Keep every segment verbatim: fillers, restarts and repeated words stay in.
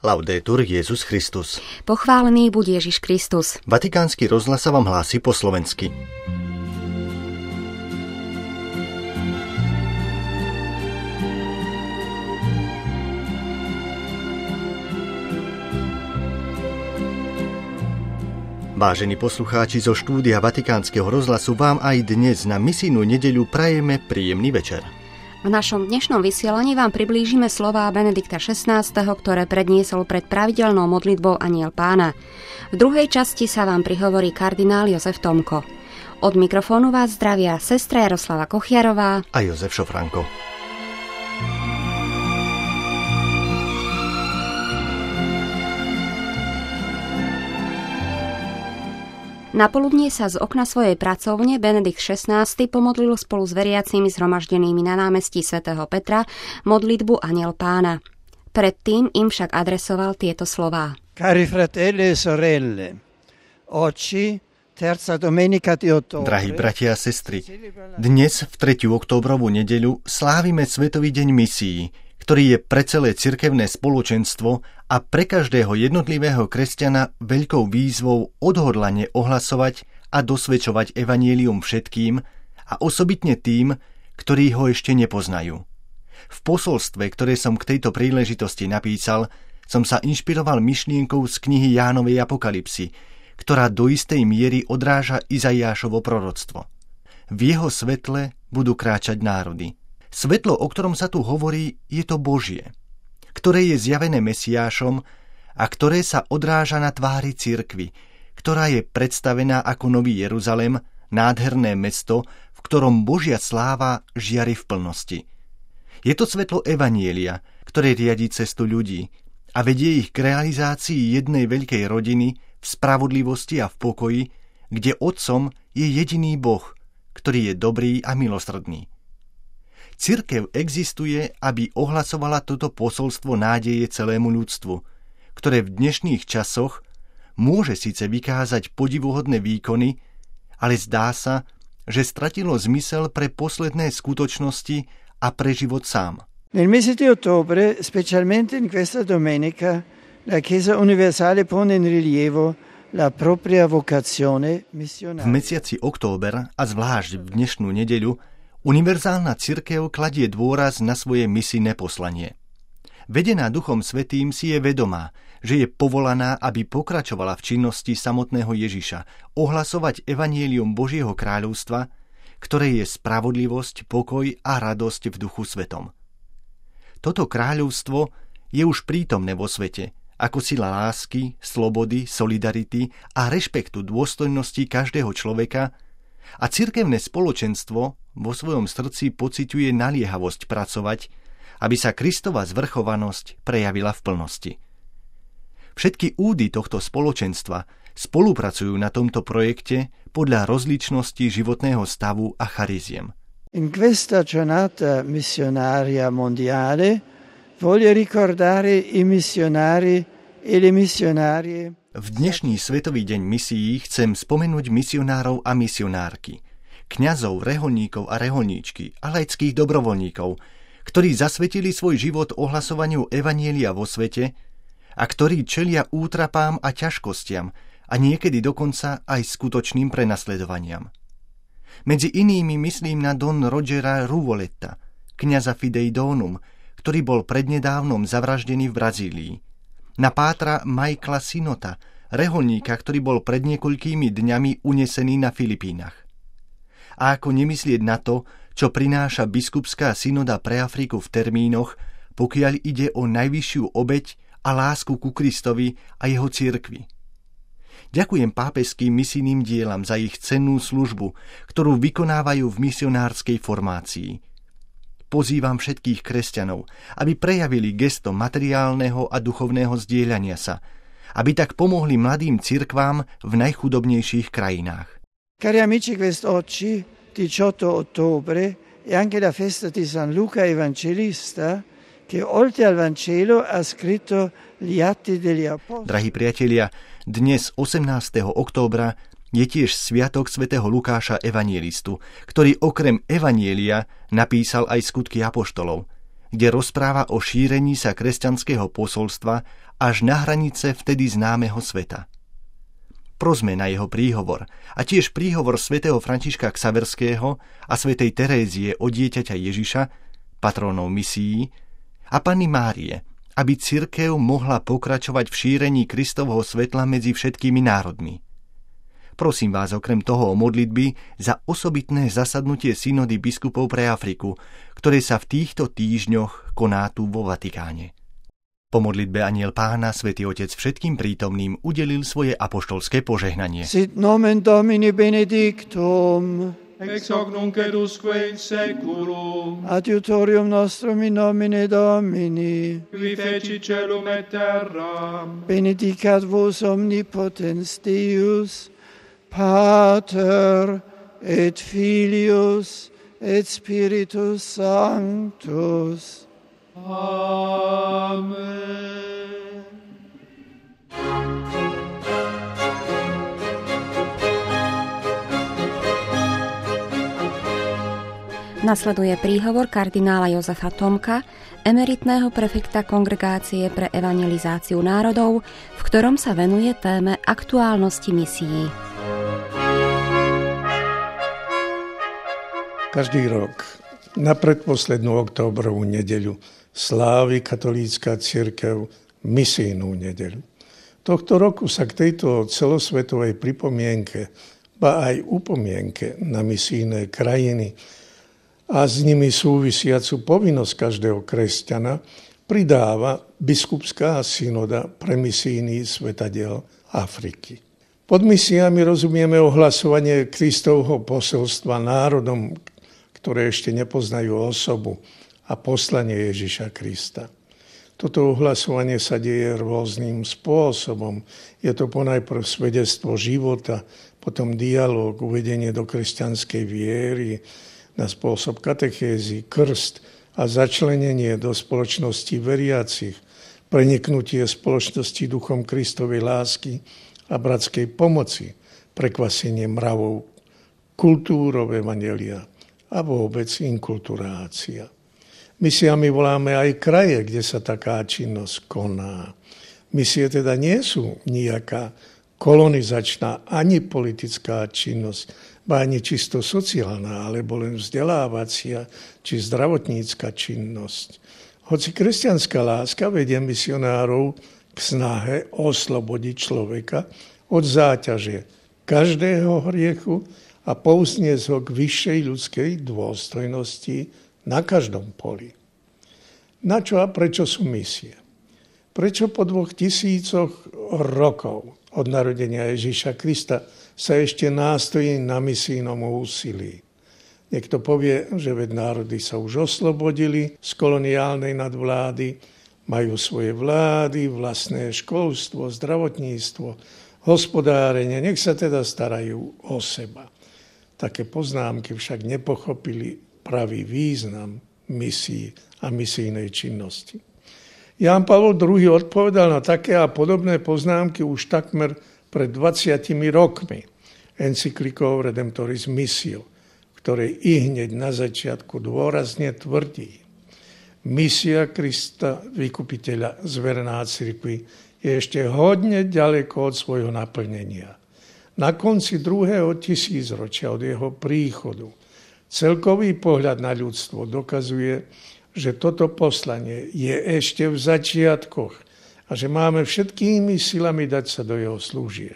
Laudetur Jesus Christus. Pochválený buď Ježiš Kristus. Vatikánsky rozhlas sa vám hlási po slovensky. Vážení poslucháči, zo štúdia Vatikánskeho rozhlasu vám aj dnes na misijnú nedeľu prajeme príjemný večer. V našom dnešnom vysielaní vám priblížime slová Benedikta šestnásteho, ktoré predniesol pred pravidelnou modlitbou Anjel Pána. V druhej časti sa vám prihovorí kardinál Jozef Tomko. Od mikrofónu vás zdravia sestra Jaroslava Kochiarová a Jozef Šofranko. Napoludnie sa z okna svojej pracovne Benedikt šestnásty pomodlil spolu s veriacimi zhromaždenými na námestí svätého Petra modlitbu Anjel Pána. Predtým im však adresoval tieto slová. Cari fratelli e sorelle, oggi terza domenica di ottobre. Drahí bratia a sestry, dnes v tretiu októbrovú nedeľu slávime Svetový deň misií, ktorý je pre celé cirkevné spoločenstvo a pre každého jednotlivého kresťana veľkou výzvou odhodlane ohlasovať a dosvedčovať evanjelium všetkým a osobitne tým, ktorí ho ešte nepoznajú. V posolstve, ktoré som k tejto príležitosti napísal, som sa inšpiroval myšlienkou z knihy Jánovej Apokalipsy, ktorá do istej miery odráža Izaiášovo proroctvo. V jeho svetle budú kráčať národy. Svetlo, o ktorom sa tu hovorí, je to Božie, ktoré je zjavené Mesiášom a ktoré sa odráža na tvári cirkvi, ktorá je predstavená ako Nový Jeruzalem, nádherné mesto, v ktorom Božia sláva žiari v plnosti. Je to svetlo evanjelia, ktoré riadi cestu ľudí a vedie ich k realizácii jednej veľkej rodiny v spravodlivosti a v pokoji, kde Otcom je jediný Boh, ktorý je dobrý a milosrdný. Cirkev existuje, aby ohlasovala toto posolstvo nádeje celému ľudstvu, ktoré v dnešných časoch môže síce vykázať podivuhodné výkony, ale zdá sa, že stratilo zmysel pre posledné skutočnosti a pre život sám. Nel mese di ottobre, specialmente in questa domenica, la Chiesa universale pone in rilievo la propria vocazione missionaria. V mesiaci október a zvlášť v dnešnú nedeľu univerzálna cirkev kladie dôraz na svoje misijné poslanie. Vedená Duchom Svätým si je vedomá, že je povolaná, aby pokračovala v činnosti samotného Ježiša, ohlasovať evanjelium Božieho kráľovstva, ktoré je spravodlivosť, pokoj a radosť v Duchu Svetom. Toto kráľovstvo je už prítomné vo svete, ako sila lásky, slobody, solidarity a rešpektu dôstojnosti každého človeka, a cirkevné spoločenstvo vo svojom srdci pociťuje naliehavosť pracovať, aby sa Kristova zvrchovanosť prejavila v plnosti. Všetky údy tohto spoločenstva spolupracujú na tomto projekte podľa rozličnosti životného stavu a chariziem. In questa giornata missionaria mondiale voglio ricordare i missionari e le missionarie. V dnešný Svetový deň misií chcem spomenúť misionárov a misionárky, kňazov, reholníkov a reholníčky a laických dobrovoľníkov, ktorí zasvetili svoj život ohlasovaniu evanjelia vo svete a ktorí čelia útrapám a ťažkostiam a niekedy dokonca aj skutočným prenasledovaniam. Medzi inými myslím na Don Rogera Ruvoletta, kňaza Fidei Donum, ktorý bol prednedávnom zavraždený v Brazílii, na pátra Michaela Sinota, reholníka, ktorý bol pred niekoľkými dňami unesený na Filipínach. A ako nemyslieť na to, čo prináša biskupská synoda pre Afriku v termínoch, pokiaľ ide o najvyššiu obeť a lásku ku Kristovi a jeho cirkvi. Ďakujem pápeským misijným dielam za ich cennú službu, ktorú vykonávajú v misionárskej formácii. Pozývam všetkých kresťanov, aby prejavili gesto materiálneho a duchovného zdieľania sa, aby tak pomohli mladým cirkvám v najchudobnejších krajinách. Cari amici, quest'oggi, diciotto ottobre, è anche la festa di San Luca Evangelista, che oltre al Vangelo ha scritto gli Atti degli Apostoli. Drahí priatelia, dnes osemnásteho októbra je tiež sviatok svätého Lukáša Evanjelistu, ktorý okrem Evanjelia napísal aj skutky apoštolov, kde rozpráva o šírení sa kresťanského posolstva až na hranice vtedy známeho sveta. Prosme na jeho príhovor a tiež príhovor svätého Františka Xaverského a svätej Terézie od dieťaťa Ježiša, patrónov misií, a Panny Márie, aby cirkev mohla pokračovať v šírení Kristovho svetla medzi všetkými národmi. Prosím vás okrem toho o modlitby za osobitné zasadnutie synody biskupov pre Afriku, ktoré sa v týchto týždňoch koná tu vo Vatikáne. Po modlitbe Anjel Pána Svätý Otec všetkým prítomným udelil svoje apoštolské požehnanie. Sit nomen Domini benedictum, ex hoc nunc et usque in seculum, adiutorium nostrum in nomine Domini, qui feci celum et terra, benedicat vos omnipotens Deus, Pater et Filius et Spiritus Sanctus. Amen. Nasleduje príhovor kardinála Jozefa Tomka, emeritného prefekta Kongregácie pre evangelizáciu národov, v ktorom sa venuje téme aktuálnosti misií. Každý rok na predposlednú októbrovú nedeľu slávi katolícka cirkev misijnú nedeľu. Tohto roku sa k tejto celosvetovej pripomienke, ba aj upomienke na misijné krajiny a s nimi súvisiacu povinnosť každého kresťana pridáva biskupská synoda pre misijný svetadiel Afriky. Pod misiami rozumieme ohlasovanie Kristovho posolstva národom, ktoré ešte nepoznajú osobu a poslanie Ježiša Krista. Toto ohlasovanie sa deje rôznym spôsobom. Je to ponajprv svedectvo života, potom dialóg, uvedenie do kresťanskej viery, na spôsob katechézy, krst a začlenenie do spoločnosti veriacich, preniknutie spoločnosti duchom Kristovej lásky a bratskej pomoci, prekvasenie mravov, kultúrov evanjelia a vôbec inkulturácia. Misiami voláme aj kraje, kde sa taká činnosť koná. Misie teda nie sú nejaká kolonizačná ani politická činnosť, ba ani čisto sociálna, alebo len vzdelávacia či zdravotnícka činnosť. Hoci kresťanská láska vedie misionárov k snahe oslobodiť človeka od záťaže každého hriechu a povzniesť ho k vyššej ľudskej dôstojnosti na každom poli. Na čo a prečo sú misie? Prečo po dvoch tisícoch rokov od narodenia Ježiša Krista sa ešte nástojí na misijnom úsilí? Niekto povie, že veď národy sa už oslobodili z koloniálnej nadvlády, majú svoje vlády, vlastné školstvo, zdravotníctvo, hospodárenie, nech sa teda starajú o seba. Také poznámky však nepochopili pravý význam misií a misijnej činnosti. Ján Pavol druhý. odpovedal na také a podobné poznámky už takmer pred dvadsiatimi rokmi encyklikou Redemptoris Missio, ktorej i hneď na začiatku dôrazne tvrdí: misia Krista, vykupiteľa, zverená cirkvi, je ešte hodne ďaleko od svojho naplnenia. Na konci druhého tisícročia od jeho príchodu celkový pohľad na ľudstvo dokazuje, že toto poslanie je ešte v začiatkoch a že máme všetkými silami dať sa do jeho služieb.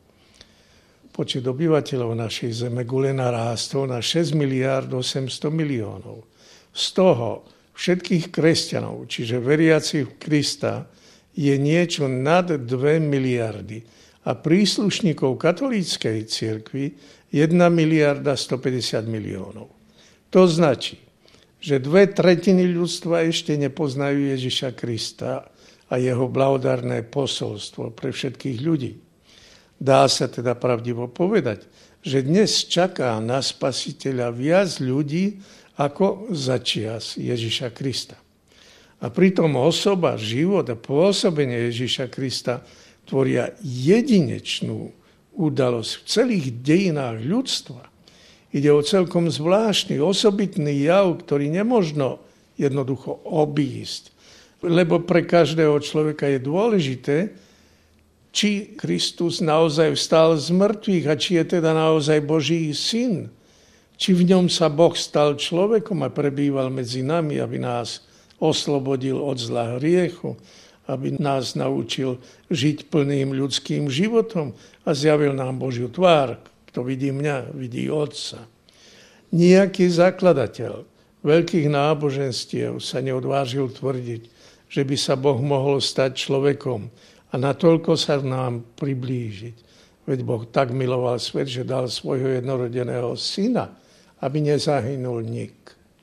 Počet obyvateľov našej zeme gule narástol na šesť miliárd osemsto miliónov. Z toho všetkých kresťanov, čiže veriacich v Krista, je niečo nad dve miliardy a príslušníkov katolíckej cirkvi jedna miliarda stopäťdesiat miliónov. To značí, že dve tretiny ľudstva ešte nepoznajú Ježiša Krista a jeho blahodárne posolstvo pre všetkých ľudí. Dá sa teda pravdivo povedať, že dnes čaká na Spasiteľa viac ľudí ako za čias Ježiša Krista. A pritom osoba, život a pôsobenie Ježiša Krista tvoria jedinečnú udalosť v celých dejinách ľudstva. Ide o celkom zvláštny, osobitný jav, ktorý nemožno jednoducho obísť. Lebo pre každého človeka je dôležité, či Kristus naozaj vstal z mŕtvych a či je teda naozaj Boží syn. Či v ňom sa Boh stal človekom a prebýval medzi nami, aby nás oslobodil od zla hriechu, aby nás naučil žiť plným ľudským životom a zjavil nám Božiu tvár. Kto vidí mňa, vidí Otca. Nijaký zakladateľ veľkých náboženstiev sa neodvážil tvrdiť, že by sa Boh mohol stať človekom a natoľko sa nám priblížiť. Veď Boh tak miloval svet, že dal svojho jednorodeného syna, aby nezahynul nik.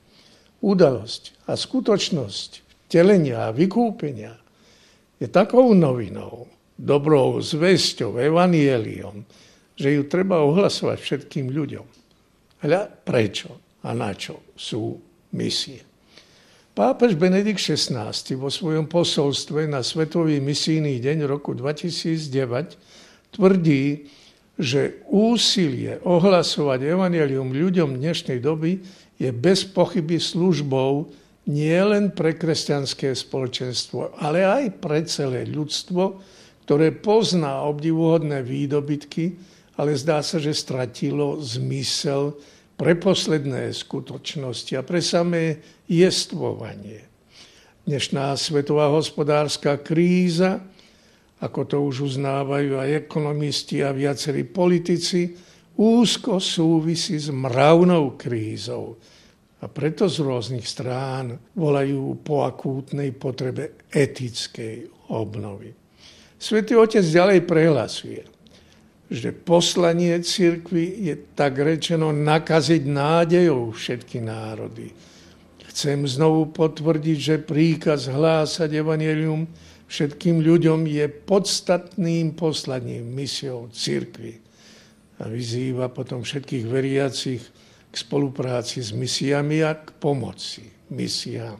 Udalosť a skutočnosť vtelenia a vykúpenia je takou novinou, dobrou zvesťou, evanjeliom, že ju treba ohlasovať všetkým ľuďom. Ale prečo a na čo sú misie? Pápež Benedikt šestnásty vo svojom posolstve na Svetový misijný deň roku dvetisícdeväť tvrdí, že úsilie ohlasovať evanjelium ľuďom dnešnej doby je bez pochyby službou nie len pre kresťanské spoločenstvo, ale aj pre celé ľudstvo, ktoré pozná obdivuhodné výdobytky, ale zdá sa, že stratilo zmysel pre posledné skutočnosti a pre samé jestvovanie. Dnešná svetová hospodárska kríza, ako to už uznávajú aj ekonomisti a viacerí politici, úzko súvisí s mravnou krízou. A preto z rôznych strán volajú po akútnej potrebe etickej obnovy. Svätý Otec ďalej prehlasuje, že poslanie cirkvi je tak rečeno nakaziť nádejou všetky národy. Chcem znovu potvrdiť, že príkaz hlásať evanjelium všetkým ľuďom je podstatným poslaním, misiou cirkvi. A vyzýva potom všetkých veriacich k spolupráci s misiami a k pomoci misiám.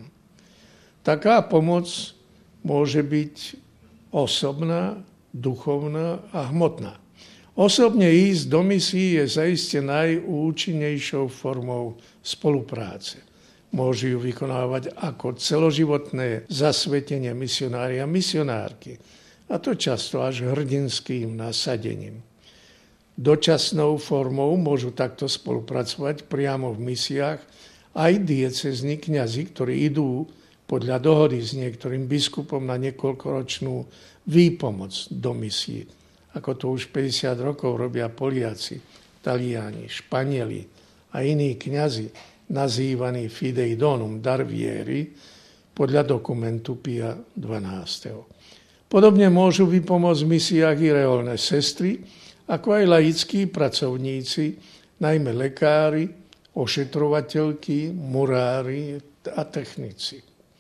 Taká pomoc môže byť osobná, duchovná a hmotná. Osobne ísť do misií je zaiste najúčinnejšou formou spolupráce. Môžu ju vykonávať ako celoživotné zasvetenie misionári a misionárky, a to často až hrdinským nasadením. Dočasnou formou môžu takto spolupracovať priamo v misiách aj diecézni kňazi, ktorí idú podľa dohody s niektorým biskupom na niekoľkoročnú výpomoc do misií. Ako to už päťdesiat rokov robia Poliaci, Taliani, Španieli a iní kňazi, nazývaní Fidei Donum, dar viery, podľa dokumentu Pia dvanásteho. Podobne môžu vypomôcť v misiách i reholné sestry, ako aj laickí pracovníci, najmä lekári, ošetrovateľky, murári a technici.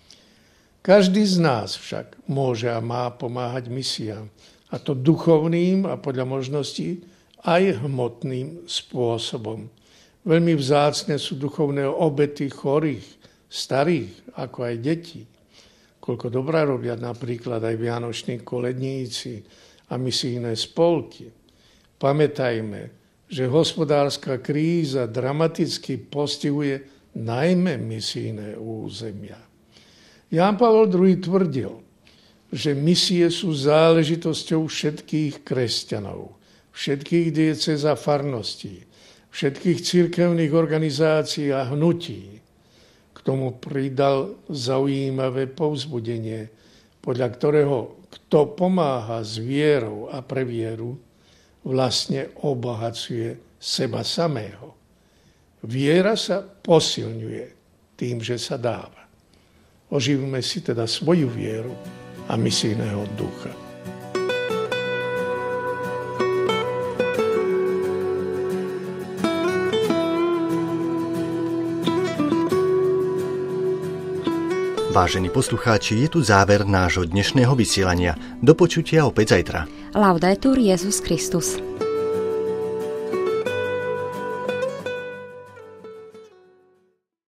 Každý z nás však môže a má pomáhať misiám, a to duchovným a podľa možností aj hmotným spôsobom. Veľmi vzácne sú duchovné obety chorých, starých, ako aj detí. Koľko dobrá robia napríklad aj vianoční koledníci a misijné spolky. Pamätajme, že hospodárska kríza dramaticky postihuje najmä misijné územia. Ján Pavol druhý tvrdil, že misie sú záležitosťou všetkých kresťanov, všetkých diecéz a farností, všetkých cirkevných organizácií a hnutí. K tomu pridal zaujímavé povzbudenie, podľa ktorého kto pomáha s vierou a pre vieru, vlastne obohacuje seba samého. Viera sa posilňuje tým, že sa dáva. Oživme si teda svoju vieru a misijného ducha. Vážení poslucháči, je tu záver nášho dnešného vysielania. Do počutia opäť zajtra. Laudetur Jesus Christus.